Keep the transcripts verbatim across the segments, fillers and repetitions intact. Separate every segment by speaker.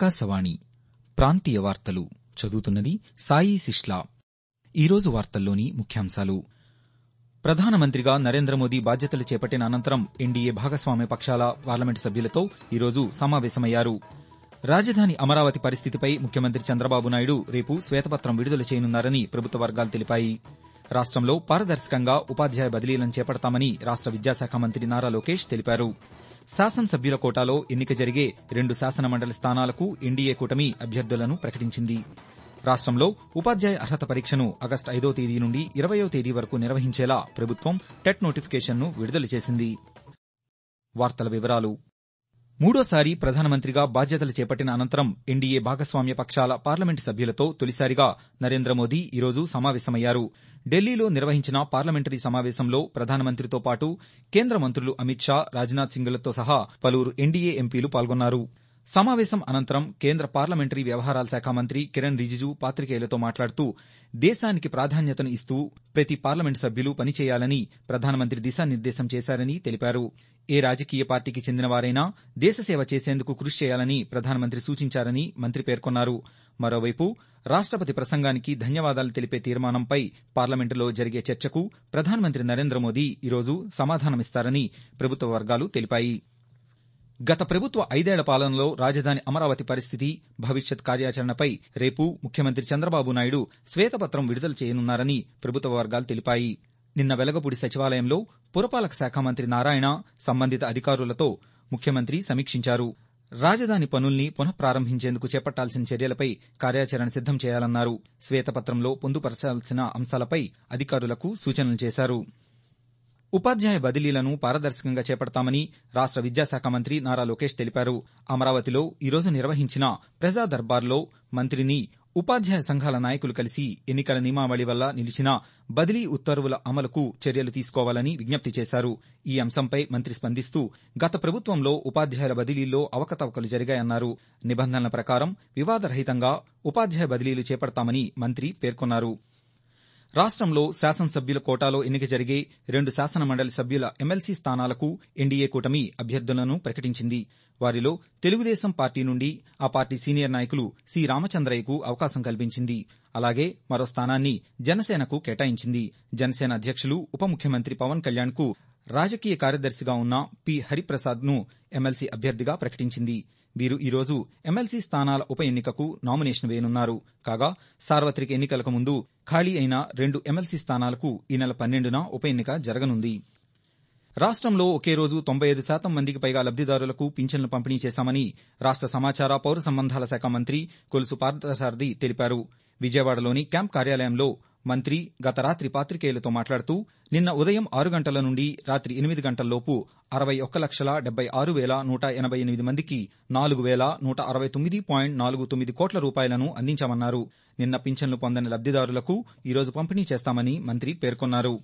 Speaker 1: ఆకాశవాణి ప్రాంతీయ వార్తలు చదువుతున్నది సాయి సిష్లా. ఈరోజు వార్తల్లోని ముఖ్యాంశాలు. ప్రధానమంత్రిగా నరేంద్ర మోదీ బాధ్యతలు చేపట్టిన అనంతరం ఎన్డీఏ భాగస్వామ్య పక్షాల పార్లమెంటు సభ్యులతో ఈరోజు సమావేశమయ్యారు. రాజధాని అమరావతి పరిస్థితిపై ముఖ్యమంత్రి చంద్రబాబు నాయుడు రేపు శ్వేతపత్రం విడుదల చేయనున్నారని ప్రభుత్వ వర్గాలు తెలిపాయి. రాష్టంలో పారదర్శకంగా ఉపాధ్యాయ బదిలీలను చేపడతామని రాష్ట విద్యాశాఖ మంత్రి నారా లోకేష్ తెలిపారు. శాసనసభ్యుల కోటాలో ఎన్నిక జరిగే రెండు శాసనమండలి స్థానాలకు ఎన్డీఏ కూటమి అభ్యర్థులను ప్రకటించింది. రాష్టంలో ఉపాధ్యాయ అర్హత పరీక్షను ఆగస్టు ఐదో తేదీ నుండి ఇరవయో తేదీ వరకు నిర్వహించేలా ప్రభుత్వం టెట్ నోటిఫికేషన్ను విడుదల చేసింది. వార్తల వివరాలు. మూడోసారి ప్రధానమంత్రిగా బాధ్యతలు చేపట్టిన అనంతరం ఎన్డీఏ భాగస్వామ్య పక్షాల పార్లమెంటు సభ్యులతో తొలిసారిగా నరేంద్ర మోదీ ఈరోజు సమావేశమయ్యారు. ఢిల్లీలో నిర్వహించిన పార్లమెంటరీ సమావేశంలో ప్రధానమంత్రితో పాటు కేంద్ర మంత్రులు అమిత్ షా, రాజ్నాథ్ సింగ్లతో సహా పలువురు ఎన్డీఏ ఎంపీలు పాల్గొన్నారు. సమావేశం అనంతరం కేంద్ర పార్లమెంటరీ వ్యవహారాల శాఖ మంత్రి కిరణ్ రిజిజు పాతికేయులతో మాట్లాడుతూ దేశానికి ప్రాధాన్యతను ఇస్తూ ప్రతి పార్లమెంటు సభ్యులు పనిచేయాలని ప్రధానమంత్రి దిశానిర్దేశం చేశారని తెలిపారు. ఏ రాజకీయ పార్టీకి చెందినవారైనా దేశసేవ చేసేందుకు కృషి చేయాలని ప్రధానమంత్రి సూచించారని మంత్రి పేర్కొన్నారు. మరోవైపు రాష్టపతి ప్రసంగానికి ధన్యవాదాలు తెలిపే తీర్మానంపై పార్లమెంటులో జరిగే చర్చకు ప్రధానమంత్రి నరేంద్ర మోదీ ఈరోజు సమాధానమిస్తారని ప్రభుత్వ వర్గాలు తెలిపాయి. గత ప్రభుత్వ ఐదేళ్ల పాలనలో రాజధాని అమరావతి పరిస్థితి, భవిష్యత్ కార్యాచరణపై రేపు ముఖ్యమంత్రి చంద్రబాబు నాయుడు శ్వేతపత్రం విడుదల చేయనున్నారని ప్రభుత్వ వర్గాలు తెలిపాయి. నిన్న వెలగపూడి సచివాలయంలో పురపాలక శాఖ మంత్రి నారాయణ, సంబంధిత అధికారులతో ముఖ్యమంత్రి సమీక్షించారు. రాజధాని పనుల్ని పునఃప్రారంభించేందుకు చేపట్టాల్సిన చర్యలపై కార్యాచరణ సిద్దం చేయాలన్నారు. శ్వేతపత్రంలో పొందుపరచాల్సిన అంశాలపై అధికారులకు సూచనలు చేశారు. ఉపాధ్యాయ బదిలీలను పారదర్శకంగా చేపడతామని రాష్ట విద్యాశాఖ మంత్రి నారా లోకేష్ తెలిపారు. అమరావతిలో ఈరోజు నిర్వహించిన ప్రజా దర్బార్లో మంత్రిని ఉపాధ్యాయ సంఘాల నాయకులు కలిసి ఎన్నికల నియమావళి వల్ల నిలిచిన బదిలీ ఉత్తర్వుల అమలుకు చర్యలు తీసుకోవాలని విజ్ఞప్తి చేశారు. ఈ అంశంపై మంత్రి స్పందిస్తూ గత ప్రభుత్వంలో ఉపాధ్యాయుల బదిలీల్లో అవకతవకలు జరిగాయన్నారు. నిబంధనల ప్రకారం వివాదరహితంగా ఉపాధ్యాయ బదిలీలు చేపడతామని మంత్రి పేర్కొన్నారు. రాష్టంలో శాసనసభ్యుల కోటాలో ఎన్నిక జరిగే రెండు శాసనమండలి సభ్యుల ఎమ్మెల్సీ స్థానాలకు ఎన్డీఏ కూటమి అభ్యర్థులను ప్రకటించింది. వారిలో తెలుగుదేశం పార్టీ నుండి ఆ పార్టీ సీనియర్ నాయకులు సి రామచంద్రయ్యకు అవకాశం కల్పించింది. అలాగే మరో స్థానాన్ని జనసేనకు కేటాయించింది. జనసేన అధ్యక్షులు ఉప ముఖ్యమంత్రి పవన్ కళ్యాణ్ కు రాజకీయ కార్యదర్శిగా ఉన్న పి హరిప్రసాద్ ను ఎమ్మెల్సీ అభ్యర్థిగా ప్రకటించింది. వీరు ఈరోజు ఎమ్మెల్సీ స్థానాల ఉప ఎన్నికకు నామినేషన్ వేయనున్నారు. కాగా సార్వత్రిక ఎన్నికలకు ముందు ఖాళీ అయిన రెండు ఎమ్మెల్సీ స్థానాలకు ఈ నెల పన్నెండున ఉప ఎన్నిక జరగనుంది. రాష్టంలో ఒకే రోజు తొంభై ఐదు శాతం మందికి పైగా లబ్దిదారులకు పింఛన్లు పంపిణీ చేశామని రాష్ట సమాచార, పౌర సంబంధాల శాఖ మంత్రి కొలుసు పార్థసారథి తెలిపారు. విజయవాడలోని క్యాంప్ కార్యాలయంలో మంత్రి గత రాత్రి పాతికేయులతో మాట్లాడుతూ నిన్న ఉదయం ఆరు గంటల నుండి రాత్రి ఎనిమిది గంటల్లోపు అరవై ఒక్క లక్షల డెబ్బై ఆరు వేల నూట ఎనబై ఎనిమిది మందికి నాలుగు వేల నూట అరవై తొమ్మిది పాయింట్ నాలుగు తొమ్మిది కోట్ల రూపాయలను అందించామన్నారు. నిన్న పింఛన్లు పొందని లబ్దిదారులకు ఈరోజు పంపిణీ చేస్తామని మంత్రి పేర్కొన్నారు.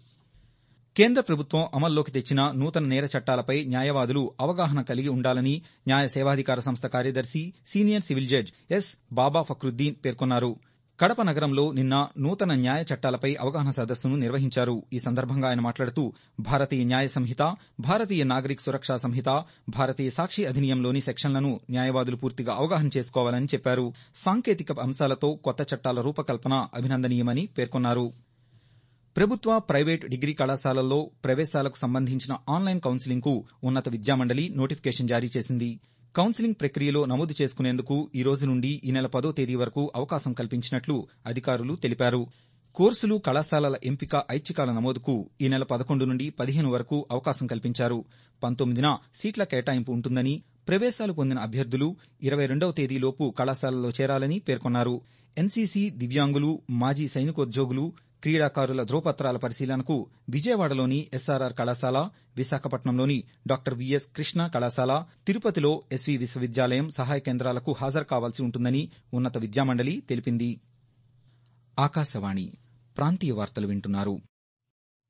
Speaker 1: కేంద్ర ప్రభుత్వం అమల్లోకి తెచ్చిన నూతన నేర చట్టాలపై న్యాయవాదులు అవగాహన కలిగి ఉండాలని న్యాయ సేవాధికార సంస్థ కార్యదర్శి, senior civil judge S Baba Fakhruddin పేర్కొన్నారు. కడప నగరంలో నిన్న నూతన న్యాయ చట్టాలపై అవగాహన సదస్సును నిర్వహించారు. ఈ సందర్భంగా ఆయన మాట్లాడుతూ భారతీయ న్యాయ సంహిత, భారతీయ నాగరిక సురక్షా సంహిత, భారతీయ సాక్షి అధినియంలోని సెక్షన్లను న్యాయవాదులు పూర్తిగా అవగాహన చేసుకోవాలని చెప్పారు. సాంకేతిక అంశాలతో కొత్త చట్టాల రూపకల్పన అభినందనీయమని పేర్కొన్నారు. ప్రభుత్వ, ప్రైవేటు డిగ్రీ కళాశాలల్లో ప్రవేశాలకు సంబంధించిన ఆన్లైన్ కౌన్సిలింగ్కు ఉన్నత విద్యామండలి నోటిఫికేషన్ జారీ చేసింది. కౌన్సిలింగ్ ప్రక్రియలో నమోదు చేసుకునేందుకు ఈ రోజు నుండి ఈ నెల పదో తేదీ వరకు అవకాశం కల్పించినట్లు అధికారులు తెలిపారు. కోర్సులు, కళాశాలల ఎంపిక, ఐచ్ఛికాల నమోదుకు ఈ నెల పదకొండు నుండి పదిహేను వరకు అవకాశం కల్పించారు. పంతొమ్మిదిన సీట్ల కేటాయింపు ఉంటుందని, ప్రవేశాలు పొందిన అభ్యర్థులు ఇరవై రెండవ తేదీలోపు కళాశాలలో చేరాలని పేర్కొన్నారు. ఎన్సీసీ, దివ్యాంగులు, మాజీ సైనికోద్యోగులు, క్రీడాకారుల ధ్రువపత్రాల పరిశీలనకు విజయవాడలోని ఎస్ఆర్ఆర్ కళాశాల, విశాఖపట్నంలోని డాక్టర్ విఎస్ కృష్ణ కళాశాల, తిరుపతిలో ఎస్వీ విశ్వవిద్యాలయం సహాయ కేంద్రాలకు హాజరు కావాల్సి ఉంటుందని ఉన్నత విద్యామండలి తెలిపింది. ఆకాశవాణి ప్రాంతీయ వార్తలు వింటున్నారు.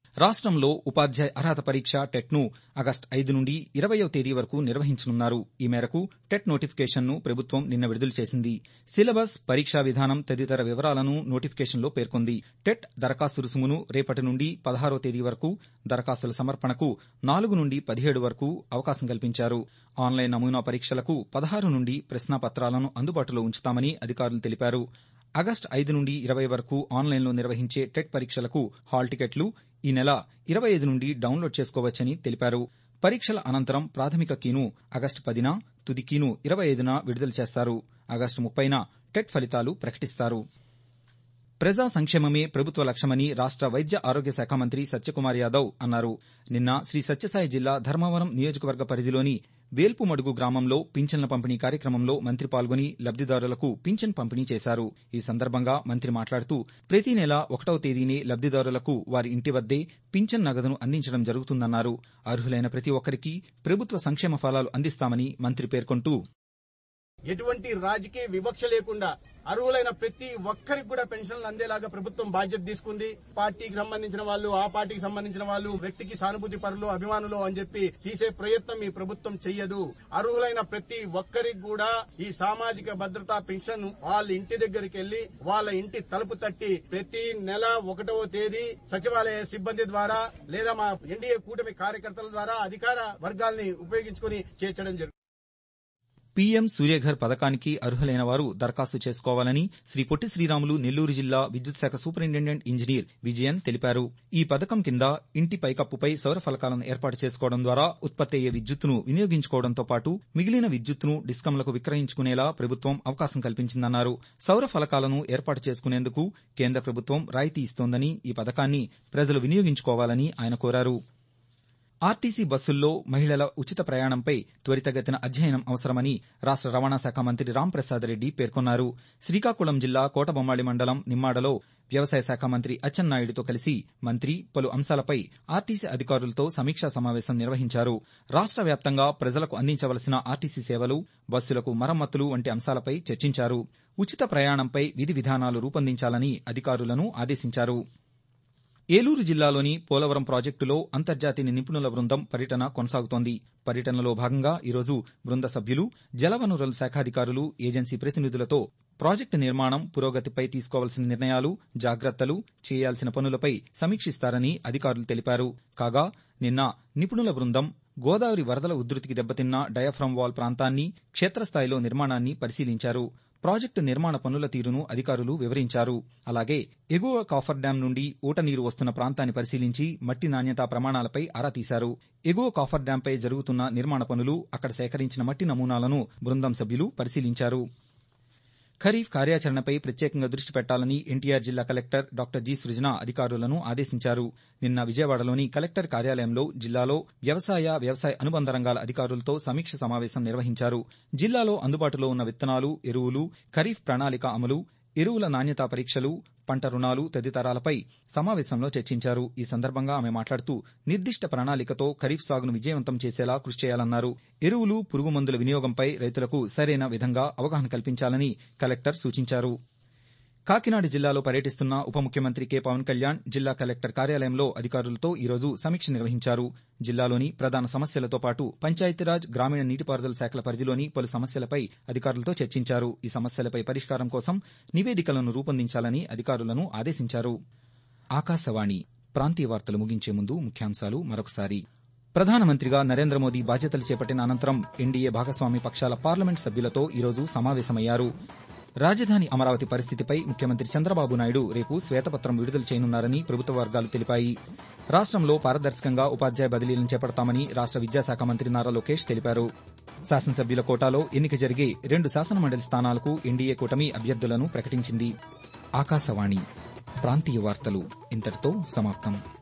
Speaker 1: రాష్ట్రంలో ఉపాధ్యాయ అర్హత పరీక్ష టెట్ను ఆగస్టు ఐదు నుండి ఇరవయవ తేదీ వరకు నిర్వహించనున్నారు. ఈ మేరకు టెట్ నోటిఫికేషన్ను ప్రభుత్వం నిన్న విడుదల చేసింది. సిలబస్, పరీక్షా విధానం తదితర వివరాలను నోటిఫికేషన్లో పేర్కొంది. టెట్ దరఖాస్తు రుసుమును రేపటి నుండి పదహారవ తేదీ వరకు, దరఖాస్తుల సమర్పణకు నాలుగు నుండి పదిహేడు వరకు అవకాశం కల్పించారు. ఆన్లైన్ నమూనా పరీక్షలకు పదహారు నుండి ప్రశ్నాపత్రాలను అందుబాటులో ఉంచుతామని అధికారులు తెలిపారు. ఆగస్టు ఐదు నుండి ఇరవై వరకు ఆన్లైన్లో నిర్వహించే టెట్ పరీక్షలకు హాల్ టికెట్లు ఈ నెల ఇరవై ఐదు నుండి డౌన్లోడ్ చేసుకోవచ్చని తెలిపారు. పరీక్షల అనంతరం ప్రాథమిక కీను ఆగస్టు పదిన, తుది కీను ఇరవై ఐదున విడుదల చేస్తారు. ఆగస్టు ముప్పైన టెట్ ఫలితాలు ప్రకటిస్తారు. ప్రజా సంక్షేమమే ప్రభుత్వ లక్ష్యమని రాష్ట వైద్య ఆరోగ్య శాఖ మంత్రి సత్యకుమార్ యాదవ్ అన్నారు. నిన్న శ్రీ సత్యసాయి జిల్లా ధర్మవరం నియోజకవర్గ పరిధిలోని వేల్పుమడుగు గ్రామంలో పింఛన్ల పంపిణీ కార్యక్రమంలో మంత్రి పాల్గొని లబ్దిదారులకు పింఛన్ పంపిణీ చేశారు. ఈ సందర్భంగా మంత్రి మాట్లాడుతూ ప్రతి నెల ఒకటవ తేదీనే లబ్దిదారులకు వారి ఇంటి వద్దే పింఛన్ నగదును అందించడం జరుగుతుందన్నారు. అర్హులైన ప్రతి ఒక్కరికి ప్రభుత్వ సంక్షేమ ఫలాలు అందిస్తామని మంత్రి పేర్కొంటూ
Speaker 2: ఎటువంటి రాజకీయ వివక్ష లేకుండా అర్హులైన ప్రతి ఒక్కరికి కూడా పెన్షన్లు అందేలాగా ప్రభుత్వం బాధ్యత తీసుకుంది. పార్టీకి సంబంధించిన వాళ్ళు, ఆ పార్టీకి సంబంధించిన వాళ్ళు, వ్యక్తికి సానుభూతి పరులు, అభిమానులు అని చెప్పి తీసే ప్రయత్నం ఈ ప్రభుత్వం చెయ్యదు. అర్హులైన ప్రతి ఒక్కరికి కూడా ఈ సామాజిక భద్రతా పెన్షన్ వాళ్ళ ఇంటి దగ్గరికి వెళ్లి వాళ్ళ ఇంటి తలుపు తట్టి ప్రతి నెల ఒకటవ తేదీ సచివాలయ సిబ్బంది ద్వారా లేదా మా ఎన్డీఏ కూటమి కార్యకర్తల ద్వారా అధికార వర్గాల్ని ఉపయోగించుకుని చేర్చడం జరుగుతుంది.
Speaker 1: పీఎం సూర్యఘర్ పథకానికి అర్హులైన వారు దరఖాస్తు చేసుకోవాలని శ్రీ పొట్టి శ్రీరాములు నెల్లూరు జిల్లా విద్యుత్ శాఖ సూపరింటెండెంట్ ఇంజనీర్ విజయన్ తెలిపారు. ఈ పథకం కింద ఇంటి పైకప్పుపై సౌర ఫలకాలను ఏర్పాటు చేసుకోవడం ద్వారా ఉత్పత్తి అయ్యే విద్యుత్తును వినియోగించుకోవడంతో పాటు మిగిలిన విద్యుత్తును డిస్కంలకు విక్రయించుకునేలా ప్రభుత్వం అవకాశం కల్పించిందన్నారు. సౌర ఫలకాలను ఏర్పాటు చేసుకునేందుకు కేంద్ర ప్రభుత్వం రాయితీ ఇస్తోందని, ఈ పథకాన్ని ప్రజలు వినియోగించుకోవాలని ఆయన కోరారు. ఆర్టీసీ బస్సుల్లో మహిళల ఉచిత ప్రయాణంపై త్వరితగతిన అధ్యయనం అవసరమని రాష్ట రవాణా శాఖ మంత్రి రాంప్రసాద్ రెడ్డి పేర్కొన్నారు. శ్రీకాకుళం జిల్లా కోటబొమ్మాళి మండలం నిమ్మాడలో వ్యవసాయ శాఖ మంత్రి అచ్చెన్నాయుడుతో కలిసి మంత్రి పలు అంశాలపై ఆర్టీసీ అధికారులతో సమీక్షా సమావేశం నిర్వహించారు. రాష్ట వ్యాప్తంగా ప్రజలకు అందించవలసిన ఆర్టీసీ సేవలు, బస్సులకు మరమ్మతులు వంటి అంశాలపై చర్చించారు. ఉచిత ప్రయాణంపై విధి విధానాలు రూపొందించాలని అధికారులను ఆదేశించారు. ఏలూరు జిల్లాలోని పోలవరం ప్రాజెక్టులో అంతర్జాతీయ నిపుణుల బృందం పర్యటన కొనసాగుతోంది. పర్యటనలో భాగంగా ఈరోజు బృంద సభ్యులు జలవనరుల శాఖాధికారులు, ఏజెన్సీ ప్రతినిధులతో ప్రాజెక్టు నిర్మాణం పురోగతిపై తీసుకోవాల్సిన నిర్ణయాలు, జాగ్రత్తలు, చేయాల్సిన పనులపై సమీక్షిస్తారని అధికారులు తెలిపారు. కాగా నిన్న నిపుణుల బృందం గోదావరి వరదల ఉధృతికి దెబ్బతిన్న డయాఫ్రమ్ వాల్ ప్రాంతాన్ని, క్షేత్రస్థాయిలో నిర్మాణాన్ని పరిశీలించారు. ప్రాజెక్టు నిర్మాణ పనుల తీరును అధికారులు వివరించారు. అలాగే ఎగువ కాఫర్ డ్యాం నుండి ఊట నీరు వస్తున్న ప్రాంతాన్ని పరిశీలించి మట్టి నాణ్యతా ప్రమాణాలపై ఆరా తీశారు. ఎగువ కాఫర్ డ్యాంపై జరుగుతున్న నిర్మాణ పనులు, అక్కడ సేకరించిన మట్టి నమూనాలను బృందం సభ్యులు పరిశీలించారు. ఖరీఫ్ కార్యాచరణపై ప్రత్యేకంగా దృష్టి పెట్టాలని ఎన్టీఆర్ జిల్లా కలెక్టర్ డాక్టర్ జి సృజన అధికారులను ఆదేశించారు. నిన్న విజయవాడలోని కలెక్టర్ కార్యాలయంలో జిల్లాలో వ్యవసాయ, వ్యవసాయ అనుబంధ రంగాల అధికారులతో సమీక్ష సమావేశం నిర్వహించారు. జిల్లాలో అందుబాటులో ఉన్న విత్తనాలు, ఎరువులు, ఖరీఫ్ ప్రణాళిక అమలు, ఎరువుల నాణ్యతా పరీక్షలు, పంట రుణాలు తదితరాలపై సమావేశంలో చర్చించారు. ఈ సందర్భంగా ఆమె మాట్లాడుతూ నిర్దిష్ట ప్రణాళికతో ఖరీఫ్ సాగును విజయవంతం చేసేలా కృషి చేయాలన్నారు. ఎరువులు, పురుగు మందుల వినియోగంపై రైతులకు సరైన విధంగా అవగాహన కల్పించాలని కలెక్టర్ సూచించారు. కాకినాడ జిల్లాలో పర్యటిస్తున్న ఉప ముఖ్యమంత్రి కె పవన్ కళ్యాణ్ జిల్లా కలెక్టర్ కార్యాలయంలో అధికారులతో ఈరోజు సమీక్ష నిర్వహించారు. జిల్లాలోని ప్రధాన సమస్యలతో పాటు పంచాయతీరాజ్, గ్రామీణ నీటిపారుదల శాఖల పరిధిలోని పలు సమస్యలపై అధికారులతో చర్చించారు. ఈ సమస్యలపై పరిష్కారం కోసం నివేదికలను రూపొందించాలని అధికారులను ఆదేశించారు. ఆకాశవాణి ప్రాంతీయ వార్తలు ముగించే ముందు ముఖ్యాంశాలు మరొకసారి. ప్రధానమంత్రిగా నరేంద్ర మోదీ బాధ్యతలు చేపట్టిన అనంతరం ఎన్డీఏ భాగస్వామి పక్షాల పార్లమెంట్ సభ్యులతో ఈరోజు సమావేశమయ్యారు. రాజధాని అమరావతి పరిస్థితిపై ముఖ్యమంత్రి చంద్రబాబు నాయుడు రేపు శ్వేతపత్రం విడుదల చేయనున్నారని ప్రభుత్వ వర్గాలు తెలిపాయి. రాష్టంలో పారదర్శకంగా ఉపాధ్యాయ బదిలీలను చేపడతామని రాష్ట విద్యాశాఖ మంత్రి నారా లోకేష్ తెలిపారు. శాసనసభ్యుల కోటాలో ఎన్నిక జరిగే రెండు శాసనమండలి స్థానాలకు ఎన్డీఏ కూటమి అభ్యర్థులను ప్రకటించింది. ఆకాశవాణి ప్రాంతీయ వార్తలు ఇంతటితో సమాప్తం.